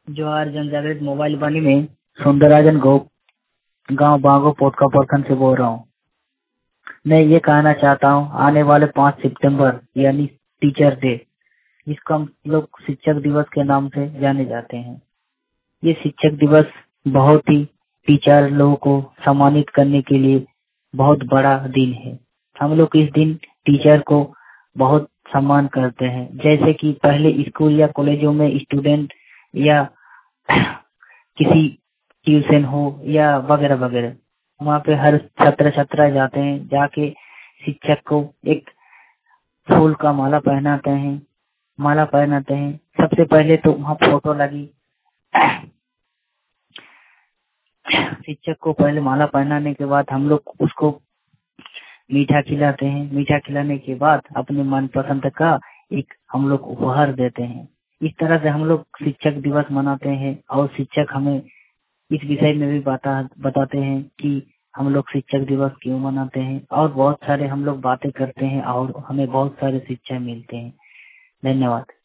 जोहार जनजागृत मोबाइल वाणी में सुंदराजन गोप गांव बागो पोटका प्रखंड से बोल रहा हूँ। मैं ये कहना चाहता हूँ, आने वाले 5 सितंबर यानी टीचर डे, जिसको हम लोग शिक्षक दिवस के नाम से जाने जाते हैं। ये शिक्षक दिवस बहुत ही टीचर लोगों को सम्मानित करने के लिए बहुत बड़ा दिन है। हम लोग इस दिन टीचर को बहुत सम्मान करते हैं। जैसे कि पहले स्कूल या कॉलेजों में स्टूडेंट या किसी ट्यूशन हो या वगैरह वगैरह, वहाँ पे हर छात्र छात्रा जाते हैं, जाके शिक्षक को एक फूल का माला पहनाते हैं। सबसे पहले तो वहाँ फोटो लगी, शिक्षक को पहले माला पहनाने के बाद हम लोग उसको मीठा खिलाते हैं। मीठा खिलाने के बाद अपने मनपसंद का एक हम लोग उपहार देते हैं। इस तरह से हम लोग शिक्षक दिवस मनाते हैं और शिक्षक हमें इस विषय में भी बताते हैं कि हम लोग शिक्षक दिवस क्यों मनाते हैं, और बहुत सारे हम लोग बातें करते हैं और हमें बहुत सारे शिक्षा मिलते हैं। धन्यवाद।